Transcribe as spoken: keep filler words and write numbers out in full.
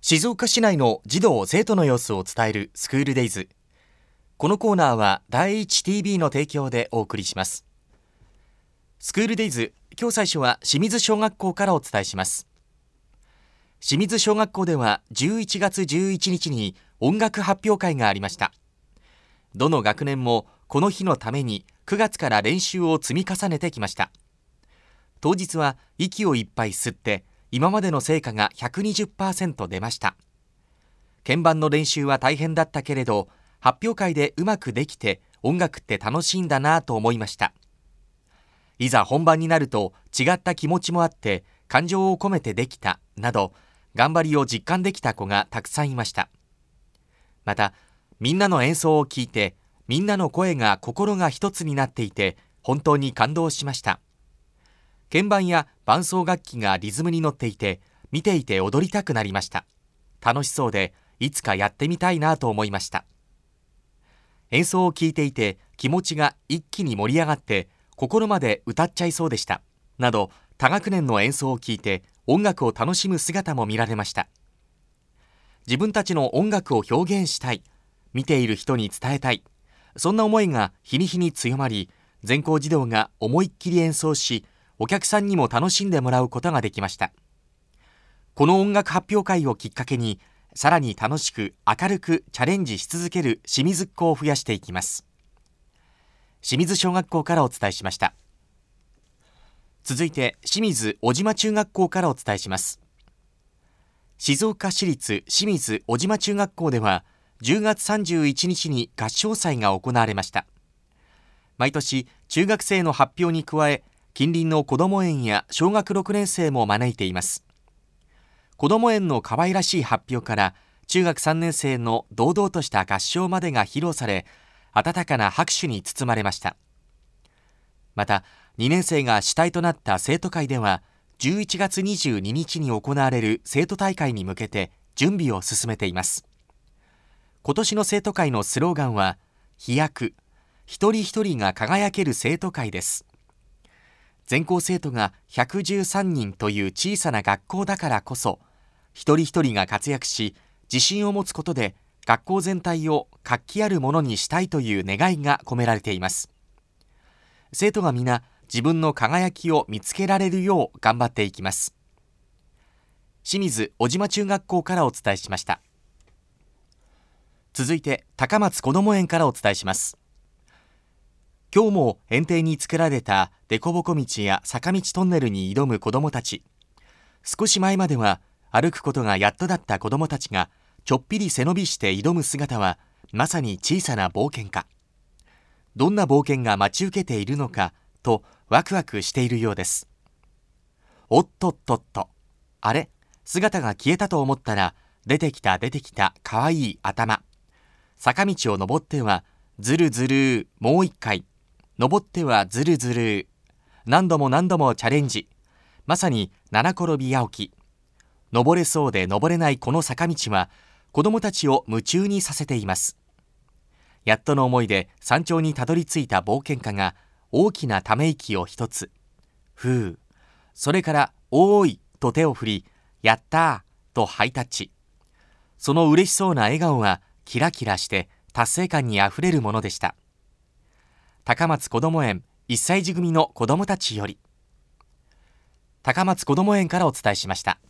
静岡市内の児童生徒の様子を伝えるスクールデイズ。このコーナーは第一 ティービー の提供でお送りします。スクールデイズ、今日最初は清水小学校からお伝えします。清水小学校ではじゅういちがつじゅういちにちに音楽発表会がありました。どの学年もこの日のためにくがつから練習を積み重ねてきました。当日は息をいっぱい吸って今までの成果が ひゃくにじゅっパーセント 出ました。鍵盤の練習は大変だったけれど、発表会でうまくできて音楽って楽しいんだなと思いました。いざ本番になると違った気持ちもあって感情を込めてできたなど、頑張りを実感できた子がたくさんいました。また、みんなの演奏を聞いて、みんなの声が心が一つになっていて本当に感動しました。鍵盤や伴奏楽器がリズムに乗っていて、見ていて踊りたくなりました。楽しそうで、いつかやってみたいなと思いました。演奏を聴いていて、気持ちが一気に盛り上がって、心まで歌っちゃいそうでした。など、多学年の演奏を聴いて、音楽を楽しむ姿も見られました。自分たちの音楽を表現したい、見ている人に伝えたい、そんな思いが日に日に強まり、全校児童が思いっきり演奏し、お客さんにも楽しんでもらうことができました。この音楽発表会をきっかけに、さらに楽しく明るくチャレンジし続ける清水っ子を増やしていきます。清水小学校からお伝えしました。続いて清水小島中学校からお伝えします。静岡市立清水小島中学校ではじゅうがつさんじゅういちにちに合唱祭が行われました。毎年中学生の発表に加え、近隣のこども園や小学ろくねん生も招いています。こども園の可愛らしい発表から中学さんねん生の堂々とした合唱までが披露され、温かな拍手に包まれました。またにねん生が主体となった生徒会では、じゅういちがつにじゅうににちに行われる生徒大会に向けて準備を進めています。今年の生徒会のスローガンは、飛躍、一人一人が輝ける生徒会です。全校生徒がひゃくじゅうさんにんという小さな学校だからこそ、一人一人が活躍し、自信を持つことで学校全体を活気あるものにしたいという願いが込められています。生徒が皆自分の輝きを見つけられるよう頑張っていきます。清水小島中学校からお伝えしました。続いて高松こども園からお伝えします。今日も園庭に作られた凸凹道や坂道トンネルに挑む子どもたち。少し前までは歩くことがやっとだった子どもたちがちょっぴり背伸びして挑む姿は、まさに小さな冒険家。どんな冒険が待ち受けているのかとワクワクしているようです。おっとっとっと、あれ、姿が消えたと思ったら、出てきた出てきたかわいい頭。坂道を登ってはずるずるもう一回、登ってはずるずる、何度も何度もチャレンジ。まさに七転び八起き。登れそうで登れないこの坂道は子どもたちを夢中にさせています。やっとの思いで山頂にたどり着いた冒険家が大きなため息を一つ。ふう。それからおーいと手を振り、やったーとハイタッチ。その嬉しそうな笑顔はキラキラして達成感にあふれるものでした。高松こども園いっさい児組の子どもたちより。高松こども園からお伝えしました。